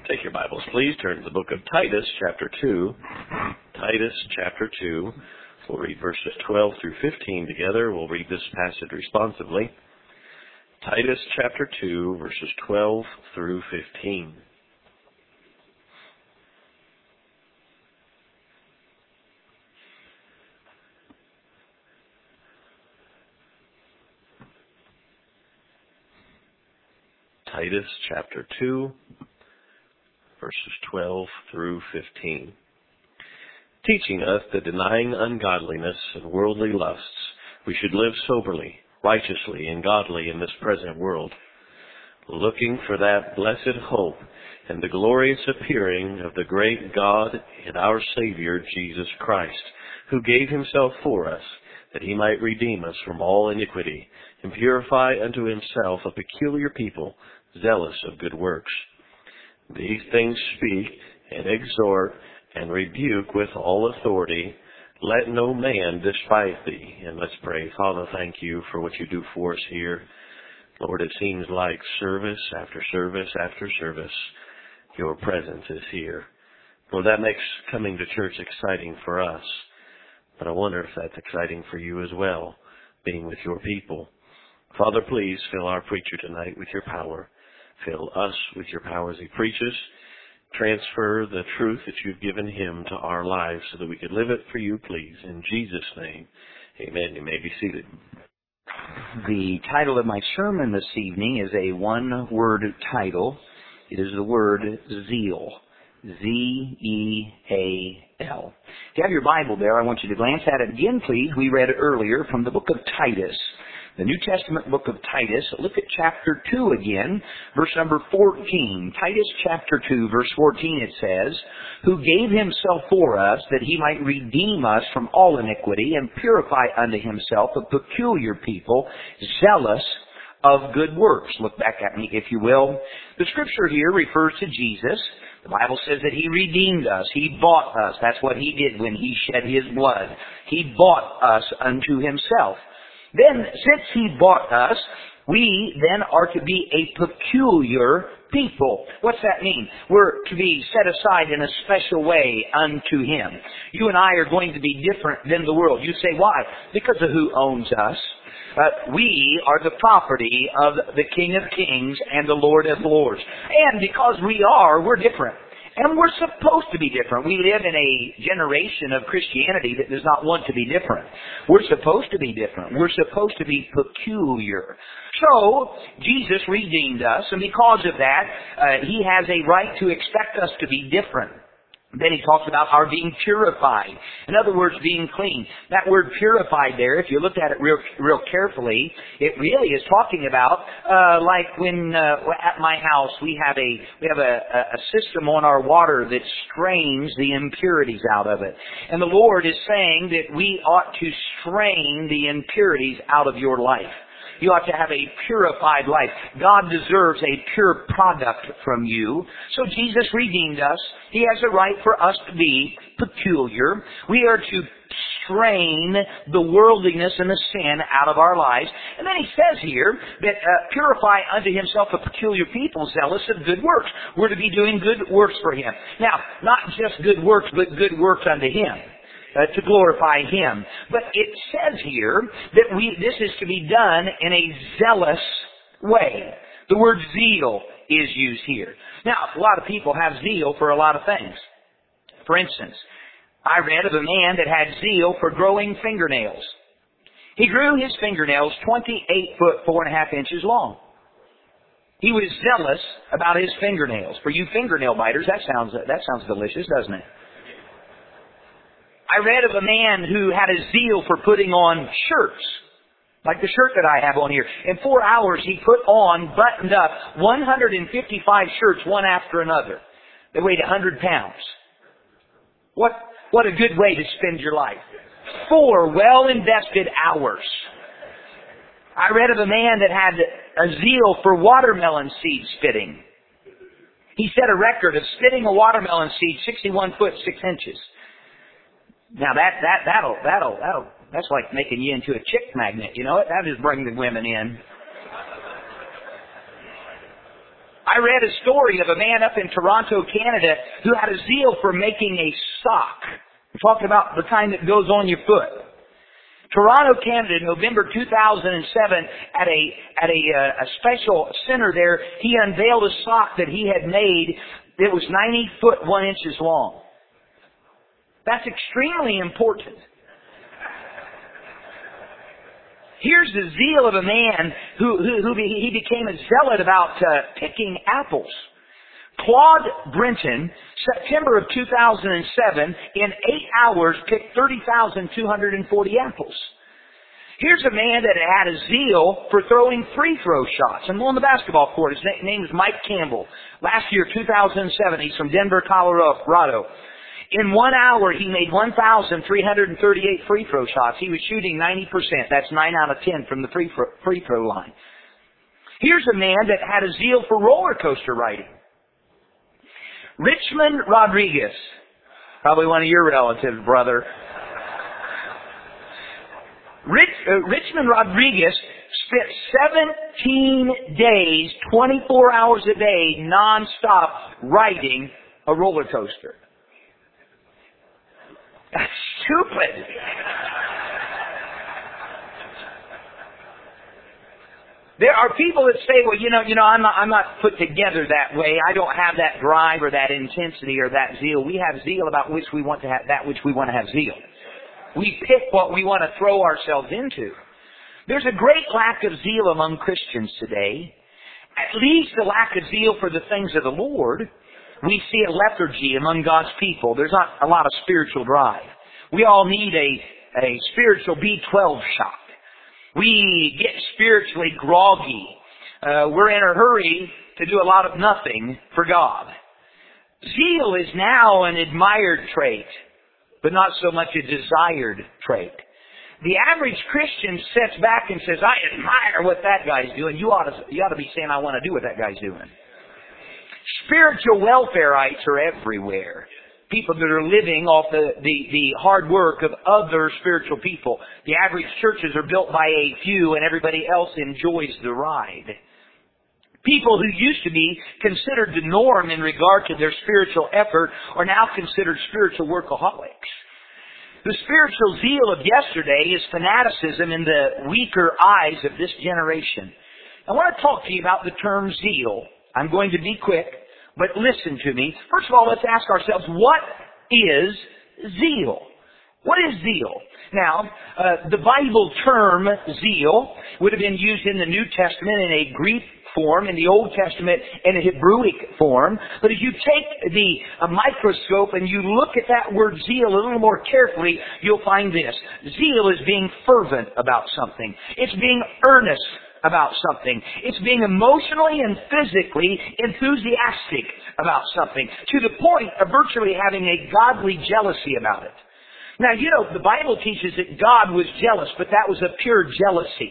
Take your Bibles, please. Turn to the book of Titus, chapter 2. Titus, chapter 2. We'll read verses 12 through 15 together. We'll read this passage responsively. Titus, chapter 2, verses 12 through 15. Titus, chapter 2, verses 12 through 15. Teaching us that denying ungodliness and worldly lusts, we should live soberly, righteously, and godly in this present world, looking for that blessed hope and the glorious appearing of the great God and our Savior, Jesus Christ, who gave himself for us, that he might redeem us from all iniquity, and purify unto himself a peculiar people, zealous of good works. These things speak and exhort and rebuke with all authority. Let no man despise thee. And let's pray. Father, thank you for what you do for us here. Lord, it seems like service after service after service, your presence is here. Lord, that makes coming to church exciting for us. But I wonder if that's exciting for you as well, being with your people. Father, please fill our preacher tonight with your power. Fill us with your power as he preaches. Transfer the truth that you've given him to our lives so that we could live it for you, please. In Jesus' name, amen. You may be seated. The title of my sermon this evening is a one-word title. It is the word zeal. Z-E-A-L. If you have your Bible there, I want you to glance at it again, please. We read earlier from the book of Titus, the New Testament book of Titus. Look at chapter 2 again, verse number 14. Titus chapter 2, verse 14, it says, who gave himself for us that he might redeem us from all iniquity and purify unto himself a peculiar people, zealous of good works. Look back at me, if you will. The scripture here refers to Jesus. The Bible says that he redeemed us. He bought us. That's what he did when he shed his blood. He bought us unto himself. Then, since he bought us, we then are to be a peculiar people. What's that mean? We're to be set aside in a special way unto him. You and I are going to be different than the world. You say, why? Because of who owns us. We are the property of the King of Kings and the Lord of Lords. And because we're different. And we're supposed to be different. We live in a generation of Christianity that does not want to be different. We're supposed to be different. We're supposed to be peculiar. So, Jesus redeemed us, and because of that, he has a right to expect us to be different. Then he talks about our being purified. In other words, being clean. That word purified there, if you look at it real carefully, it really is talking about like when at my house we have a system on our water that strains the impurities out of it. And the Lord is saying that we ought to strain the impurities out of your life. You ought to have a purified life. God deserves a pure product from you. So Jesus redeemed us. He has a right for us to be peculiar. We are to strain the worldliness and the sin out of our lives. And then he says here that purify unto himself a peculiar people, zealous of good works. We're to be doing good works for him. Now, not just good works, but good works unto him. To glorify him. But it says here that this is to be done in a zealous way. The word zeal is used here. Now, a lot of people have zeal for a lot of things. For instance, I read of a man that had zeal for growing fingernails. He grew his fingernails 28 foot 4.5 inches long. He was zealous about his fingernails. For you fingernail biters, that sounds delicious, doesn't it? I read of a man who had a zeal for putting on shirts, like the shirt that I have on here. In 4 hours, he put on, buttoned up, 155 shirts, one after another. They weighed 100 pounds. What a good way to spend your life. 4 well-invested hours. I read of a man that had a zeal for watermelon seed spitting. He set a record of spitting a watermelon seed 61 foot 6 inches. Now that's like making you into a chick magnet, you know? That'll just bring the women in. I I read a story of a man up in Toronto, Canada, who had a zeal for making a sock. We're talking about the kind that goes on your foot. Toronto, Canada, November 2007, at a special center there, he unveiled a sock that he had made that was 90 foot 1 inches long. That's extremely important. Here's the zeal of a man who he became a zealot about picking apples. Claude Brenton, September of 2007, in 8 hours picked 30,240 apples. Here's a man that had a zeal for throwing free throw shots and on the basketball court. His name is Mike Campbell. Last year, 2007, he's from Denver, Colorado. In 1 hour, he made 1,338 free throw shots. He was shooting 90%. That's 9 out of 10 from the free throw line. Here's a man that had a zeal for roller coaster riding. Richmond Rodriguez, probably one of your relatives, brother. Richmond Rodriguez spent 17 days, 24 hours a day, non-stop, riding a roller coaster. That's stupid. There are people that say, well, I'm not put together that way. I don't have that drive or that intensity or that zeal. We have zeal about which we want to have that which we want to have zeal. We pick what we want to throw ourselves into. There's a great lack of zeal among Christians today. At least a lack of zeal for the things of the Lord. We see a lethargy among God's people. There's not a lot of spiritual drive. We all need a spiritual B12 shot. We get spiritually groggy. We're in a hurry to do a lot of nothing for God. Zeal is now an admired trait, but not so much a desired trait. The average Christian sits back and says, I admire what that guy's doing. You ought to be saying, I want to do what that guy's doing. Spiritual welfareites are everywhere. People that are living off the hard work of other spiritual people. The average churches are built by a few and everybody else enjoys the ride. People who used to be considered the norm in regard to their spiritual effort are now considered spiritual workaholics. The spiritual zeal of yesterday is fanaticism in the weaker eyes of this generation. I want to talk to you about the term zeal. I'm going to be quick, but listen to me. First of all, let's ask ourselves, what is zeal? What is zeal? Now, the Bible term zeal would have been used in the New Testament in a Greek form, in the Old Testament in a Hebrewic form. But if you take a microscope and you look at that word zeal a little more carefully, you'll find this. Zeal is being fervent about something. It's being earnest about something. It's being emotionally and physically enthusiastic about something, to the point of virtually having a godly jealousy about it. Now, the Bible teaches that God was jealous, but that was a pure jealousy.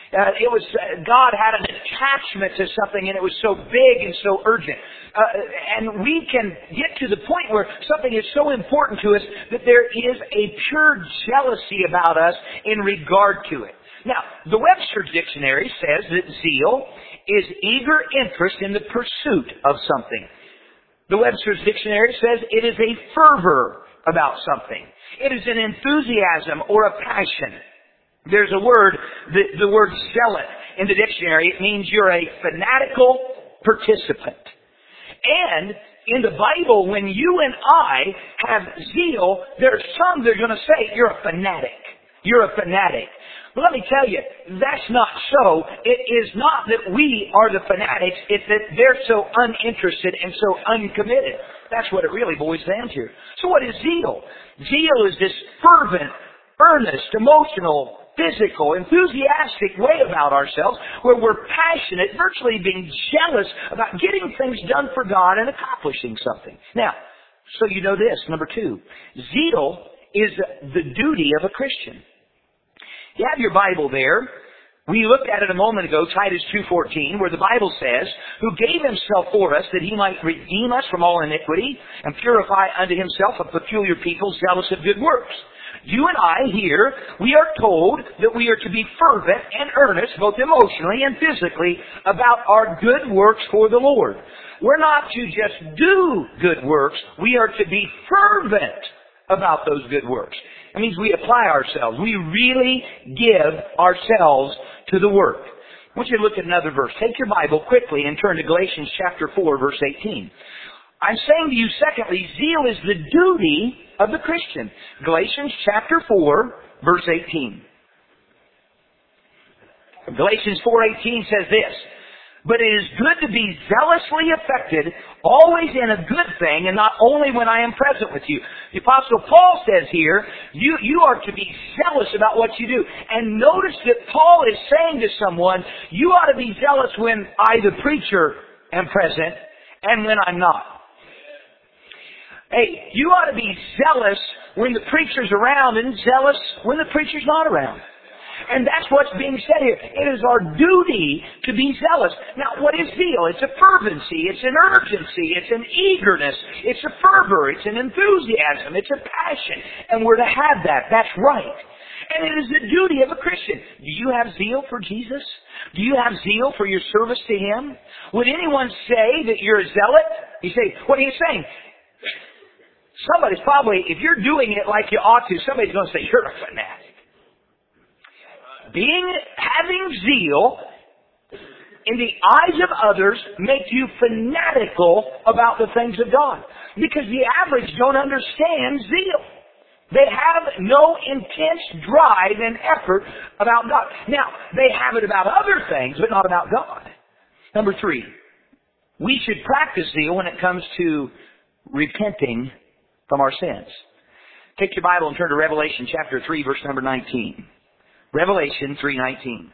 God had an attachment to something, and it was so big and so urgent. And we can get to the point where something is so important to us that there is a pure jealousy about us in regard to it. Now, the Webster's Dictionary says that zeal is eager interest in the pursuit of something. The Webster's Dictionary says it is a fervor about something. It is an enthusiasm or a passion. There's a word, the word zealot in the dictionary. It means you're a fanatical participant. And in the Bible, when you and I have zeal, there are some that are going to say, you're a fanatic. You're a fanatic. But let me tell you, that's not so. It is not that we are the fanatics. It's that they're so uninterested and so uncommitted. That's what it really boils down to. So what is zeal? Zeal is this fervent, earnest, emotional, physical, enthusiastic way about ourselves where we're passionate, virtually being jealous about getting things done for God and accomplishing something. Now, so you know this, number 2, zeal is the duty of a Christian. You have your Bible there. We looked at it a moment ago, Titus 2:14, where the Bible says, who gave himself for us that he might redeem us from all iniquity and purify unto himself a peculiar people zealous of good works. You and I here, we are told that we are to be fervent and earnest, both emotionally and physically, about our good works for the Lord. We're not to just do good works. We are to be fervent about those good works. That means we apply ourselves. We really give ourselves to the work. I want you to look at another verse. Take your Bible quickly and turn to Galatians chapter 4, verse 18. I'm saying to you, secondly, zeal is the duty of the Christian. Galatians chapter 4, verse 18. Galatians 4:18 says this, "But it is good to be zealously affected, always in a good thing, and not only when I am present with you." The Apostle Paul says here, you are to be zealous about what you do. And notice that Paul is saying to someone, you ought to be zealous when I, the preacher, am present, and when I'm not. Hey, you ought to be zealous when the preacher's around, and zealous when the preacher's not around. And that's what's being said here. It is our duty to be zealous. Now, what is zeal? It's a fervency, it's an urgency, it's an eagerness, it's a fervor, it's an enthusiasm, it's a passion. And we're to have that. That's right. And it is the duty of a Christian. Do you have zeal for Jesus? Do you have zeal for your service to Him? Would anyone say that you're a zealot? You say, what are you saying? Somebody's probably, if you're doing it like you ought to, somebody's going to say, you're a fanatic. Having zeal in the eyes of others make you fanatical about the things of God. Because the average don't understand zeal. They have no intense drive and effort about God. Now, they have it about other things, but not about God. Number 3, we should practice zeal when it comes to repenting from our sins. Take your Bible and turn to Revelation chapter 3, verse number 19. Revelation 3:19.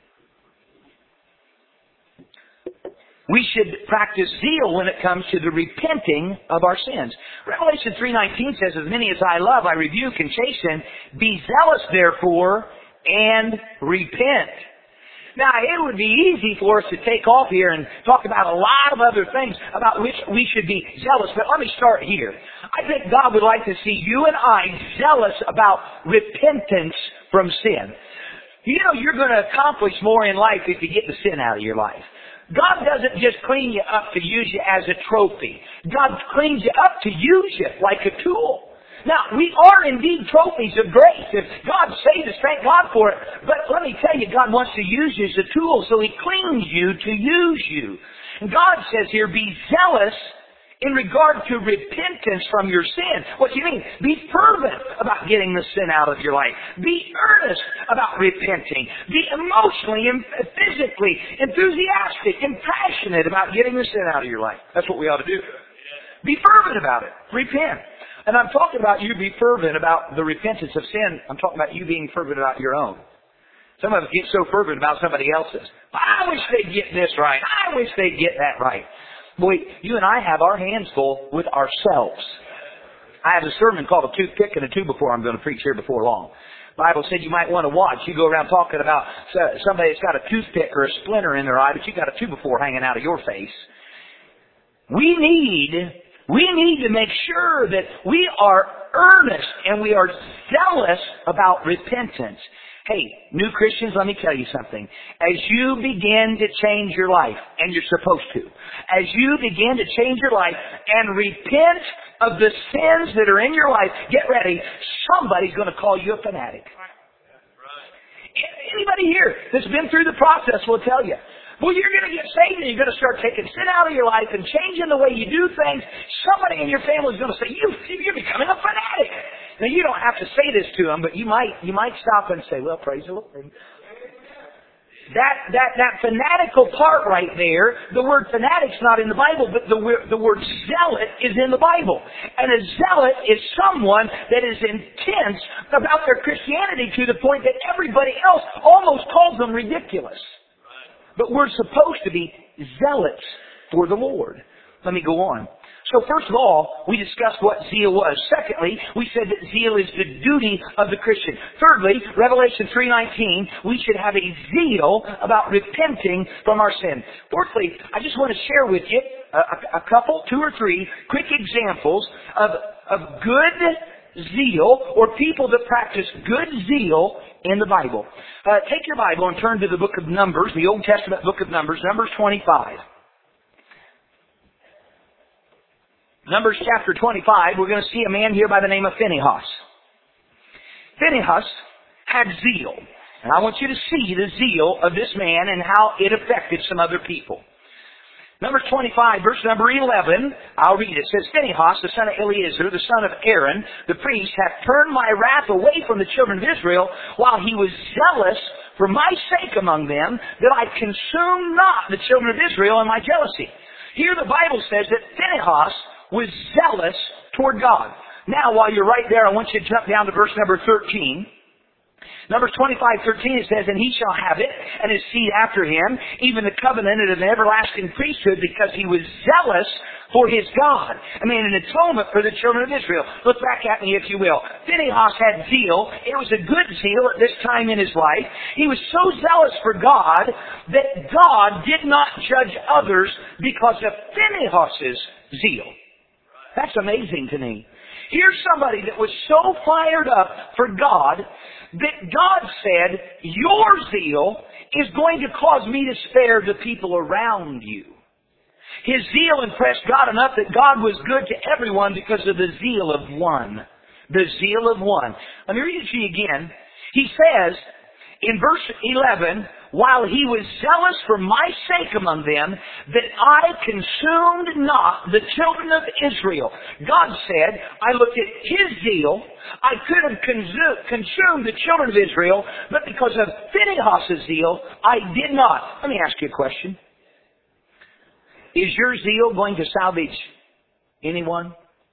We should practice zeal when it comes to the repenting of our sins. Revelation 3:19 says, "As many as I love, I rebuke and chasten. Be zealous, therefore, and repent." Now, it would be easy for us to take off here and talk about a lot of other things about which we should be zealous, but let me start here. I think God would like to see you and I zealous about repentance from sin. You know, you're going to accomplish more in life if you get the sin out of your life. God doesn't just clean you up to use you as a trophy. God cleans you up to use you like a tool. Now, we are indeed trophies of grace. If God saved us, thank God for it. But let me tell you, God wants to use you as a tool, so He cleans you to use you. And God says here, be zealous in regard to repentance from your sin. What do you mean? Be fervent about getting the sin out of your life. Be earnest about repenting. Be emotionally and physically enthusiastic and passionate about getting the sin out of your life. That's what we ought to do. Be fervent about it. Repent. And I'm talking about you be fervent about the repentance of sin. I'm talking about you being fervent about your own. Some of us get so fervent about somebody else's. I wish they'd get this right. I wish they'd get that right. Boy, you and I have our hands full with ourselves. I have a sermon called A Toothpick and a Two Before I'm going to preach here before long. The Bible said you might want to watch. You go around talking about somebody that's got a toothpick or a splinter in their eye, but you got a two before hanging out of your face. We need to make sure that we are earnest and we are zealous about repentance. Hey, new Christians, let me tell you something. As you begin to change your life, and you're supposed to, as you begin to change your life and repent of the sins that are in your life, get ready, somebody's going to call you a fanatic. Anybody here that's been through the process will tell you. Well, you're going to get saved and you're going to start taking sin out of your life and changing the way you do things. Somebody in your family is going to say, you're becoming a fanatic. Now, you don't have to say this to them, but you might stop and say, well, praise the Lord. That fanatical part right there, the word fanatic's not in the Bible, but the word zealot is in the Bible. And a zealot is someone that is intense about their Christianity to the point that everybody else almost calls them ridiculous. But we're supposed to be zealots for the Lord. Let me go on. So first of all, we discussed what zeal was. Secondly, we said that zeal is the duty of the Christian. Thirdly, Revelation 3:19, we should have a zeal about repenting from our sin. Fourthly, I just want to share with you a couple, 2 or 3 quick examples of good zeal, or people that practice good zeal in the Bible. Take your Bible and turn to the book of Numbers, the Old Testament book of Numbers, Numbers 25. Numbers chapter 25, we're going to see a man here by the name of Phinehas. Phinehas had zeal. And I want you to see the zeal of this man and how it affected some other people. Numbers 25, verse number 11, I'll read it. It says, Phinehas, the son of Eleazar, the son of Aaron, the priest, hath turned my wrath away from the children of Israel, while he was zealous for my sake among them, that I consume not the children of Israel in my jealousy. Here the Bible says that Phinehas was zealous toward God. Now, while you're right there, I want you to jump down to verse number 13. Numbers 25:13, it says, And he shall have it, and his seed after him, even the covenant and an everlasting priesthood, because he was zealous for his God. I mean, an atonement for the children of Israel. Look back at me, if you will. Phinehas had zeal. It was a good zeal at this time in his life. He was so zealous for God that God did not judge others because of Phinehas's zeal. That's amazing to me. Here's somebody that was so fired up for God that God said, your zeal is going to cause me to spare the people around you. His zeal impressed God enough that God was good to everyone because of the zeal of one. The zeal of one. Let me read it to you again. He says in verse 11, while he was zealous for my sake among them, that I consumed not the children of Israel. God said, I looked at his zeal. I could have consumed the children of Israel, but because of Phinehas' zeal, I did not. Let me ask you a question. Is your zeal going to salvage anyone?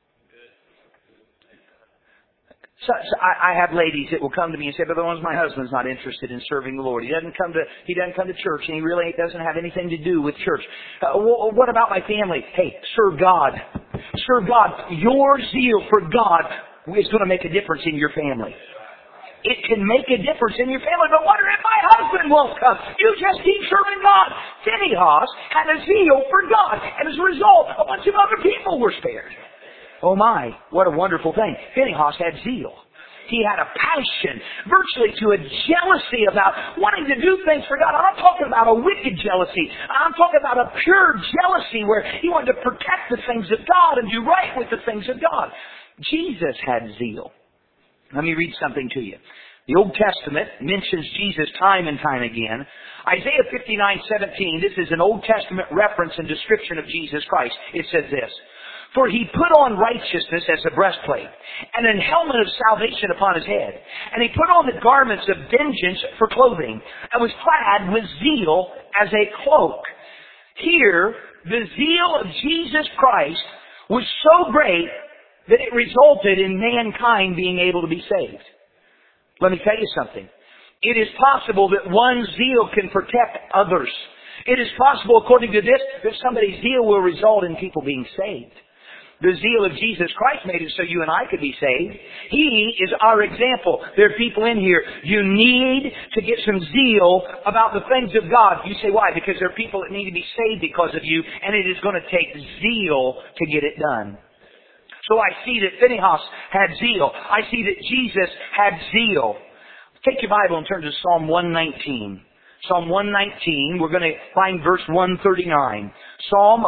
So I have ladies that will come to me and say, "But my husband's not interested in serving the Lord. He doesn't come to church, and he really doesn't have anything to do with church. What about my family?" Hey, serve God. Serve God. Your zeal for God is going to make a difference in your family. It can make a difference in your family. But what if my husband won't come? You just keep serving God. Phinehas had a zeal for God, and as a result, a bunch of other people were spared. Oh my, what a wonderful thing. Phinehas had zeal. He had a passion, virtually to a jealousy about wanting to do things for God. I'm not talking about a wicked jealousy. I'm talking about a pure jealousy where he wanted to protect the things of God and do right with the things of God. Jesus had zeal. Let me read something to you. The Old Testament mentions Jesus time and time again. Isaiah 59:17, this is an Old Testament reference and description of Jesus Christ. It says this, For he put on righteousness as a breastplate, and an helmet of salvation upon his head. And he put on the garments of vengeance for clothing, and was clad with zeal as a cloak. Here, the zeal of Jesus Christ was so great that it resulted in mankind being able to be saved. Let me tell you something. It is possible that one zeal can protect others. It is possible, according to this, that somebody's zeal will result in people being saved. The zeal of Jesus Christ made it so you and I could be saved. He is our example. There are people in here. You need to get some zeal about the things of God. You say, why? Because there are people that need to be saved because of you, and it is going to take zeal to get it done. So I see that Phinehas had zeal. I see that Jesus had zeal. Take your Bible and turn to Psalm 119. Psalm 119, we're going to find verse 139. Psalm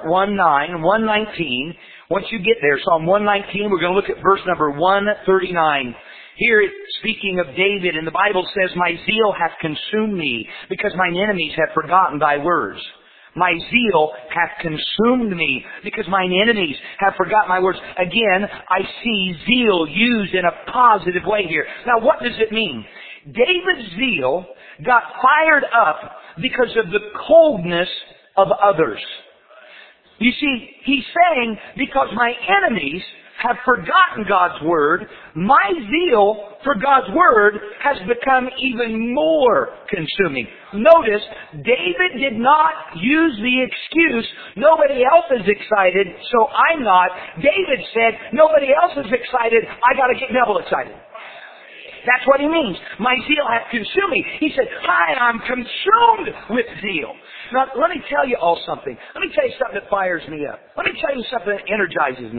119. Once you get there, Psalm 119, we're going to look at verse number 139. Here it's speaking of David, and the Bible says, My zeal hath consumed me, because mine enemies have forgotten thy words. My zeal hath consumed me, because mine enemies have forgotten my words. Again, I see zeal used in a positive way here. Now, what does it mean? David's zeal got fired up because of the coldness of others. You see, he's saying, because my enemies have forgotten God's Word, my zeal for God's Word has become even more consuming. Notice, David did not use the excuse, nobody else is excited, so I'm not. David said, nobody else is excited, I got to get double excited. That's what he means. My zeal hath consumed me. He said, I'm consumed with zeal. Now, let me tell you all something. Let me tell you something that fires me up. Let me tell you something that energizes me.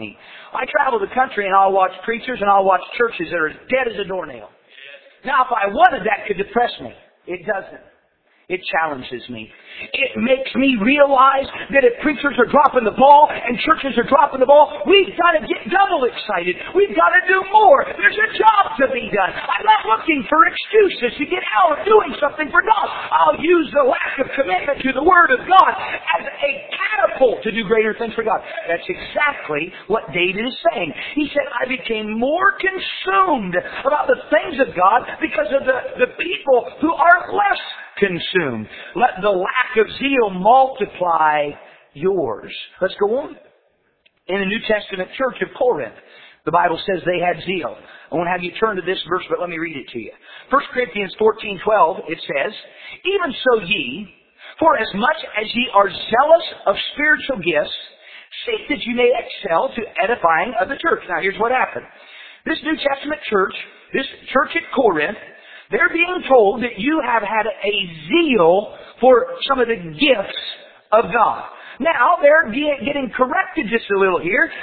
I travel the country and I'll watch preachers and I'll watch churches that are as dead as a doornail. Now, if I wanted, that could depress me. It doesn't. It challenges me. It makes me realize that if preachers are dropping the ball and churches are dropping the ball, we've got to get double excited. We've got to do more. There's a job to be done. I'm not looking for excuses to get out of doing something for God. I'll use the lack of commitment to the Word of God as a catapult to do greater things for God. That's exactly what David is saying. He said, I became more consumed about the things of God because of the people who are less consumed. Let the lack of zeal multiply yours. Let's go on. In the New Testament church of Corinth, the Bible says they had zeal. I won't have you turn to this verse, but let me read it to you. 1 Corinthians 14:12, it says, Even so ye, for as much as ye are zealous of spiritual gifts, seek that you may excel to edifying of the church. Now here's what happened. This New Testament church, this church at Corinth, they're being told that you have had a zeal for some of the gifts of God. Now, they're getting corrected just a little here,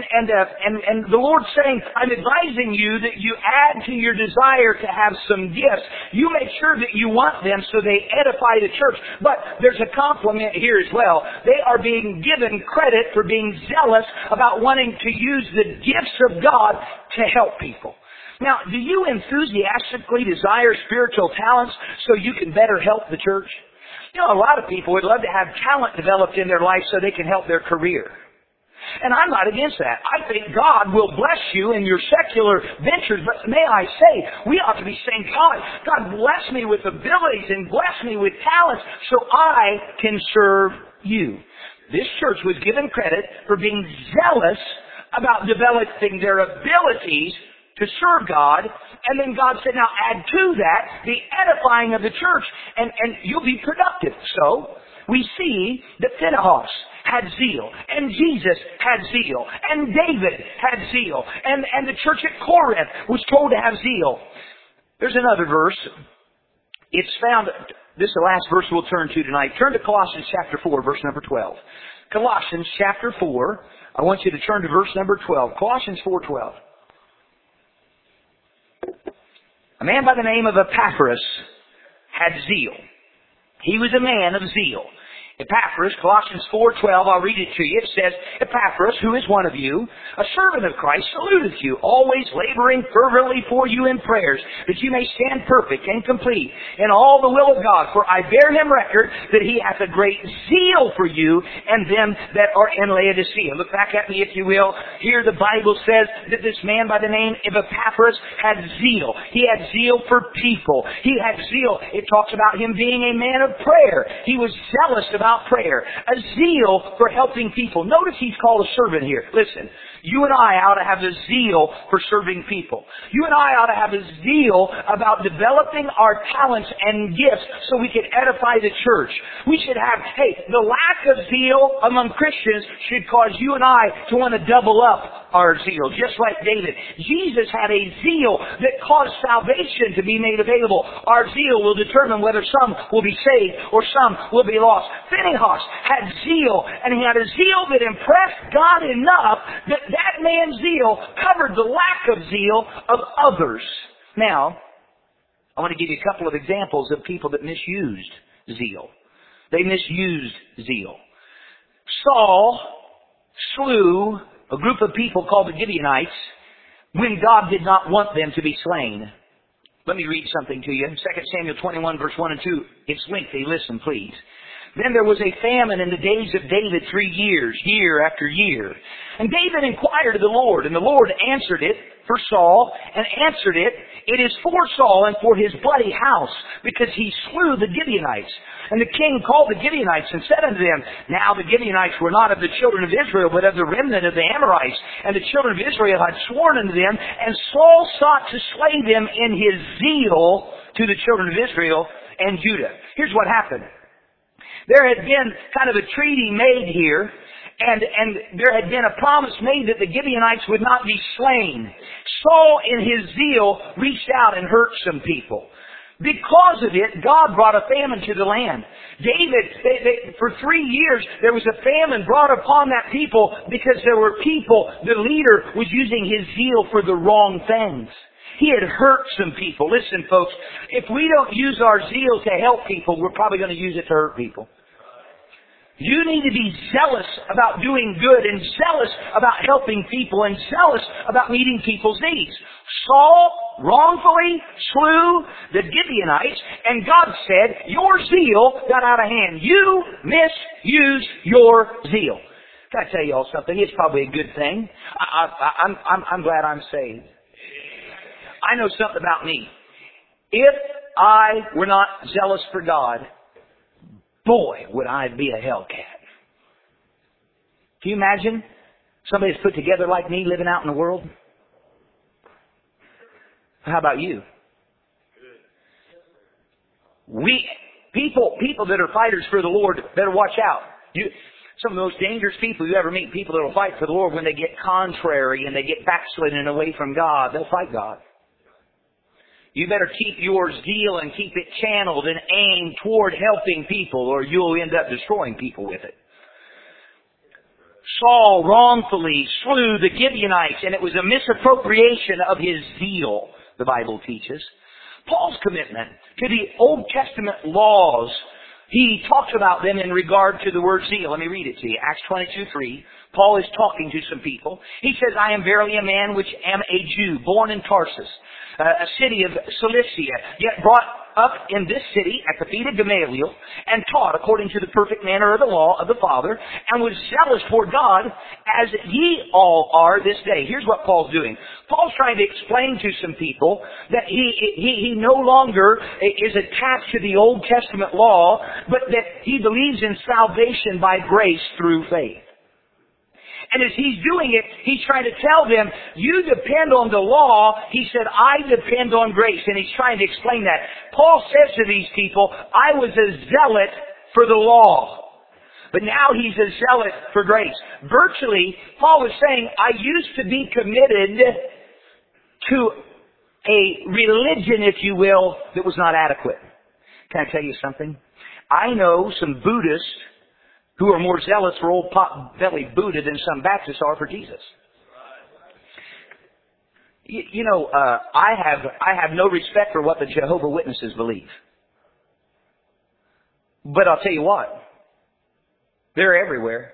and the Lord's saying, I'm advising you that you add to your desire to have some gifts. You make sure that you want them so they edify the church. But there's a compliment here as well. They are being given credit for being zealous about wanting to use the gifts of God to help people. Now, do you enthusiastically desire spiritual talents so you can better help the church? You know, a lot of people would love to have talent developed in their life so they can help their career. And I'm not against that. I think God will bless you in your secular ventures, but may I say, we ought to be saying, God bless me with abilities and bless me with talents so I can serve you. This church was given credit for being zealous about developing their abilities to serve God, and then God said, now add to that the edifying of the church, and you'll be productive. So, we see that Phinehas had zeal, and Jesus had zeal, and David had zeal, and the church at Corinth was told to have zeal. There's another verse. It's found, this is the last verse we'll turn to tonight. Turn to Colossians chapter 4, verse number 12. Colossians chapter 4, I want you to turn to verse number 12. Colossians 4:12. A man by the name of Epaphras had zeal. He was a man of zeal. Epaphras, Colossians 4:12, I'll read it to you. It says, Epaphras, who is one of you, a servant of Christ, saluteth you, always laboring fervently for you in prayers, that you may stand perfect and complete in all the will of God. For I bear him record that he hath a great zeal for you and them that are in Laodicea. Look back at me if you will. Here the Bible says that this man by the name of Epaphras had zeal. He had zeal for people. He had zeal. It talks about him being a man of prayer. He was zealous about prayer, a zeal for helping people. Notice he's called a servant here. Listen, you and I ought to have a zeal for serving people. You and I ought to have a zeal about developing our talents and gifts so we can edify the church. We should have, the lack of zeal among Christians should cause you and I to want to double up our zeal, just like David. Jesus had a zeal that caused salvation to be made available. Our zeal will determine whether some will be saved or some will be lost. Phinehas had zeal, and he had a zeal that impressed God enough that man's zeal covered the lack of zeal of others. Now, I want to give you a couple of examples of people that misused zeal. They misused zeal. Saul slew a group of people called the Gibeonites when God did not want them to be slain. Let me read something to you. 2 Samuel 21, verse 1 and 2. It's lengthy. Listen, please. Then there was a famine in the days of David 3 years, year after year. And David inquired of the Lord, and the Lord answered it for Saul, and answered it, it is for Saul and for his bloody house, because he slew the Gibeonites. And the king called the Gibeonites and said unto them, Now the Gibeonites were not of the children of Israel, but of the remnant of the Amorites. And the children of Israel had sworn unto them, and Saul sought to slay them in his zeal to the children of Israel and Judah. Here's what happened. There had been kind of a treaty made here, and there had been a promise made that the Gibeonites would not be slain. Saul, in his zeal, reached out and hurt some people. Because of it, God brought a famine to the land. David, for 3 years, there was a famine brought upon that people because there were people, the leader was using his zeal for the wrong things. He had hurt some people. Listen, folks, if we don't use our zeal to help people, we're probably going to use it to hurt people. You need to be zealous about doing good and zealous about helping people and zealous about meeting people's needs. Saul wrongfully slew the Gibeonites, and God said, your zeal got out of hand. You misused your zeal. Can I tell you all something? It's probably a good thing. I'm glad I'm saved. I know something about me. If I were not zealous for God, boy, would I be a hellcat. Can you imagine somebody that's put together like me living out in the world? How about you? People that are fighters for the Lord better watch out. Some of the most dangerous people you ever meet, people that will fight for the Lord when they get contrary and they get backslidden away from God, they'll fight God. You better keep your zeal and keep it channeled and aimed toward helping people, or you'll end up destroying people with it. Saul wrongfully slew the Gibeonites, and it was a misappropriation of his zeal, the Bible teaches. Paul's commitment to the Old Testament laws, he talks about them in regard to the word zeal. Let me read it to you. Acts 22:3. Paul is talking to some people. He says, I am verily a man which am a Jew, born in Tarsus, a city of Cilicia, yet brought up in this city at the feet of Gamaliel, and taught according to the perfect manner of the law of the Father, and was zealous for God, as ye all are this day. Here's what Paul's doing. Paul's trying to explain to some people that he no longer is attached to the Old Testament law, but that he believes in salvation by grace through faith. And as he's doing it, he's trying to tell them, you depend on the law. He said, I depend on grace. And he's trying to explain that. Paul says to these people, I was a zealot for the law. But now he's a zealot for grace. Virtually, Paul was saying, I used to be committed to a religion, if you will, that was not adequate. Can I tell you something? I know some Buddhists who are more zealous for old pot-bellied Buddha than some Baptists are for Jesus. I have no respect for what the Jehovah's Witnesses believe. But I'll tell you what, they're everywhere.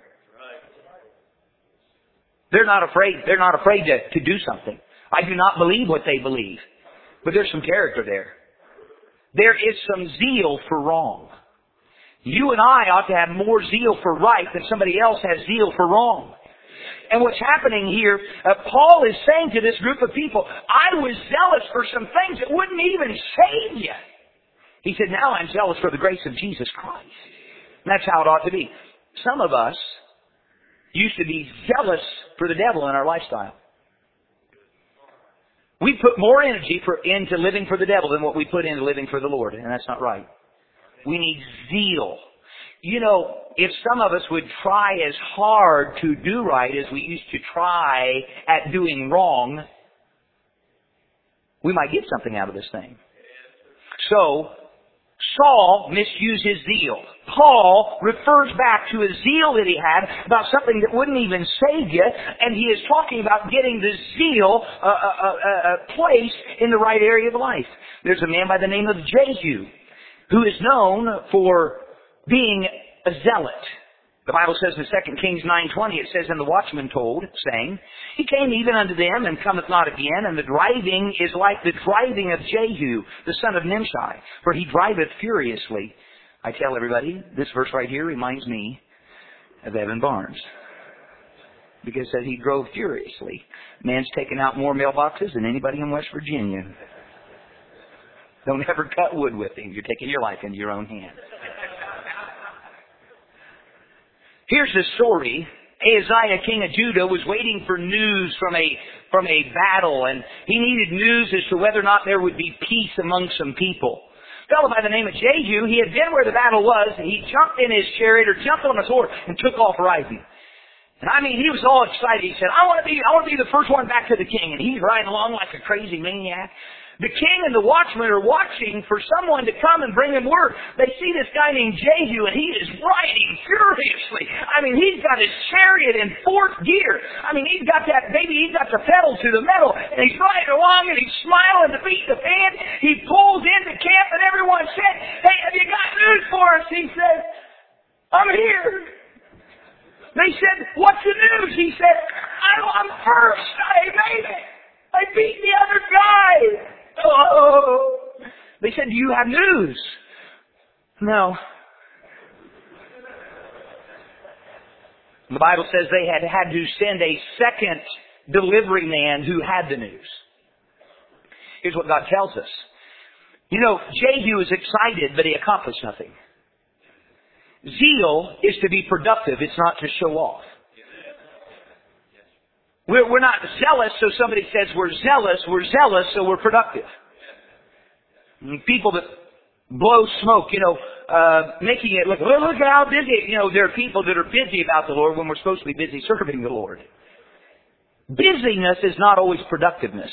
They're not afraid to do something. I do not believe what they believe. But there's some character there. There is some zeal for wrong. You and I ought to have more zeal for right than somebody else has zeal for wrong. And what's happening here, Paul is saying to this group of people, I was zealous for some things that wouldn't even save you. He said, now I'm zealous for the grace of Jesus Christ. And that's how it ought to be. Some of us used to be zealous for the devil in our lifestyle. We put more energy into living for the devil than what we put into living for the Lord. And that's not right. We need zeal. You know, if some of us would try as hard to do right as we used to try at doing wrong, we might get something out of this thing. So, Saul misused his zeal. Paul refers back to a zeal that he had about something that wouldn't even save you, and he is talking about getting the zeal placed in the right area of life. There's a man by the name of Jehu, who is known for being a zealot. The Bible says in 2 Kings 9:20, it says, and the watchman told, saying, he came even unto them, and cometh not again, and the driving is like the driving of Jehu, the son of Nimshi, for he driveth furiously. I tell everybody, this verse right here reminds me of Evan Barnes, because it says he drove furiously. Man's taken out more mailboxes than anybody in West Virginia. Don't ever cut wood with him. You're taking your life into your own hands. Here's the story. Ahaziah, king of Judah, was waiting for news from a battle, and he needed news as to whether or not there would be peace among some people. A fellow by the name of Jehu, he had been where the battle was, and he jumped in his chariot or jumped on his horse and took off riding. And I mean, he was all excited. He said, I want to be the first one back to the king. And he's riding along like a crazy maniac. The king and the watchmen are watching for someone to come and bring them word. They see this guy named Jehu, and he is riding furiously. I mean, he's got his chariot in fourth gear. I mean, he's got the pedal to the metal, and he's riding along, and he's smiling to beat the fan. He pulls into camp, and everyone said, "Hey, have you got news for us?" He said, "I'm here." They said, "What's the news?" He said, "I'm first. I made it. I beat the other guy." Oh. They said, "Do you have news?" No. The Bible says they had to send a second delivery man who had the news. Here's what God tells us. You know, Jehu is excited, but he accomplished nothing. Zeal is to be productive. It's not to show off. We're not zealous, so somebody says we're zealous. We're zealous, so we're productive. People that blow smoke, making it look how busy. There are people that are busy about the Lord when we're supposed to be busy serving the Lord. Busyness is not always productiveness.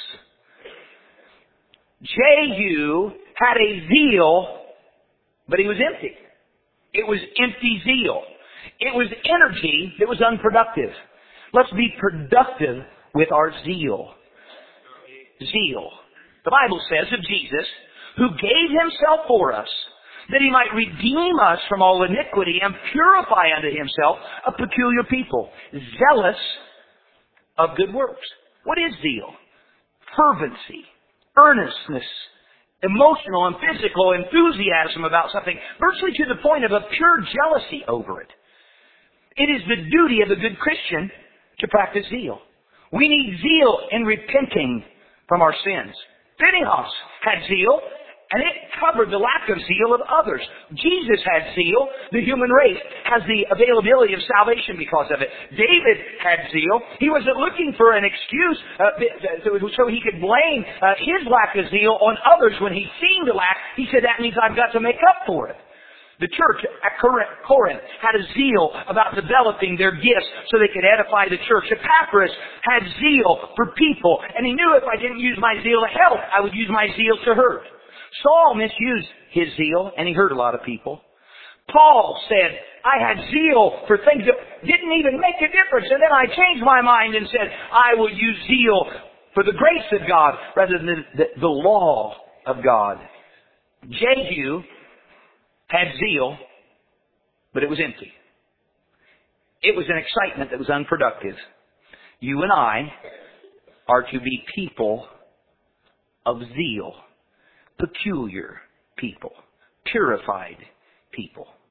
Jehu had a zeal, but he was empty. It was empty zeal. It was energy that was unproductive. Let's be productive with our zeal. Zeal. The Bible says of Jesus, who gave himself for us, that he might redeem us from all iniquity and purify unto himself a peculiar people, zealous of good works. What is zeal? Fervency, earnestness, emotional and physical enthusiasm about something, virtually to the point of a pure jealousy over it. It is the duty of a good Christian to practice zeal. We need zeal in repenting from our sins. Phinehas had zeal, and it covered the lack of zeal of others. Jesus had zeal. The human race has the availability of salvation because of it. David had zeal. He wasn't looking for an excuse so he could blame his lack of zeal on others when he seemed to lack. He said, that means I've got to make up for it. The church at Corinth had a zeal about developing their gifts so they could edify the church. Epaphras had zeal for people, and he knew if I didn't use my zeal to help, I would use my zeal to hurt. Saul misused his zeal, and he hurt a lot of people. Paul said, I had zeal for things that didn't even make a difference, and then I changed my mind and said, I will use zeal for the grace of God rather than the law of God. Jehu had zeal, but it was empty. It was an excitement that was unproductive. You and I are to be people of zeal, peculiar people, purified people.